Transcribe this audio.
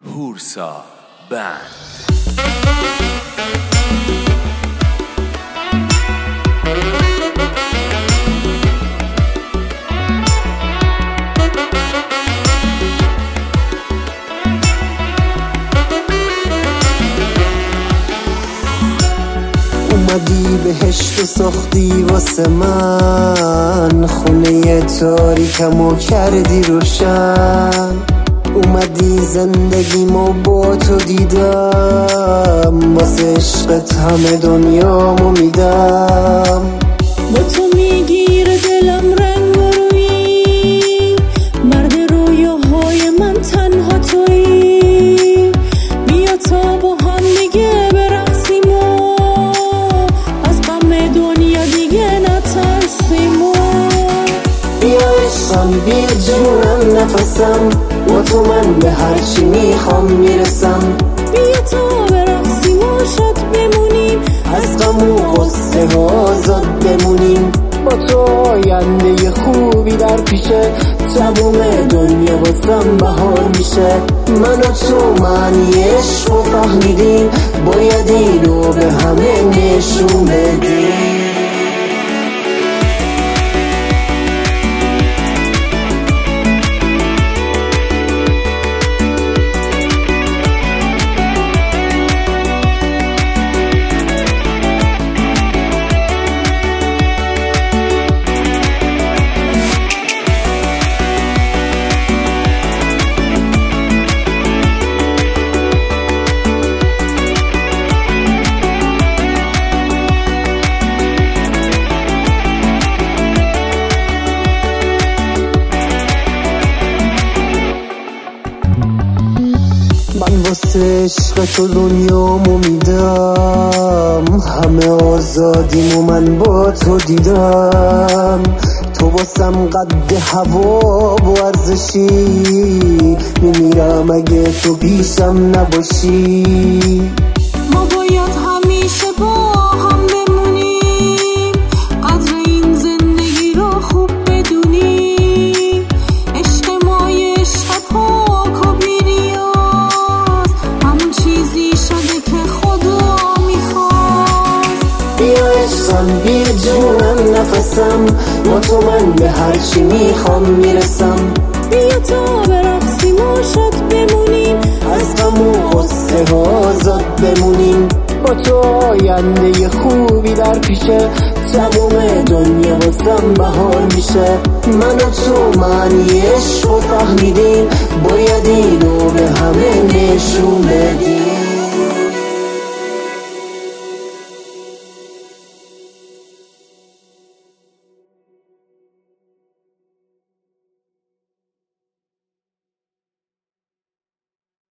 هورسا بند. اومدی بهشت و ساختی واسه من، خونه تاریکمو کردی روشن. اومدی زندگیمو با تو دیدم، واسه عشقت همه دنیامو میدم. با تو میگیره دلم رنگ و رویی، مرد رویاهای من تنها تویی. بیا تا با هم دیگه برقصیم و از غم دنیا دیگه نترسیم. بیا عشقم، بیا جونم، نفسم، با تو من به هرچی میخوام میرسم. بیا تا برقصیم و شاد بمونیم، از غم و غصه ها آزاد بمونیم. با تو آینده خوبی در پیشه، تموم دنیا واسم بهار میشه. من و تو معنی عشق رو فهمیدیم، باید اینو به همه نشون بدیم. من واسه عشق تو دنیامو میدم، همه آزادیمو من با تو دیدم. تو واسم قد هوا و ارزشی، میمیرم اگه تو پیشم نباشی. ما باید همیشه با هم بمونیم، قدر این زندگی رو خوب بدونیم. عشق ما یه عشق پاک و بی‌نیاز، همون چیزی شده که خدا میخواست. بیا عشقم، بیا جونم، نفسم، با تو من به هرچی میخوام میرسم. بیا تا برقصیم و شاد بمونیم، از غم و غصه ها آزاد بمونیم. با تو آینده خوبی در پیشه، تموم دنیا واسم بهار میشه. من و تو معنی عشق رو فهمیدیم، باید اینو به همه نشون بدیم.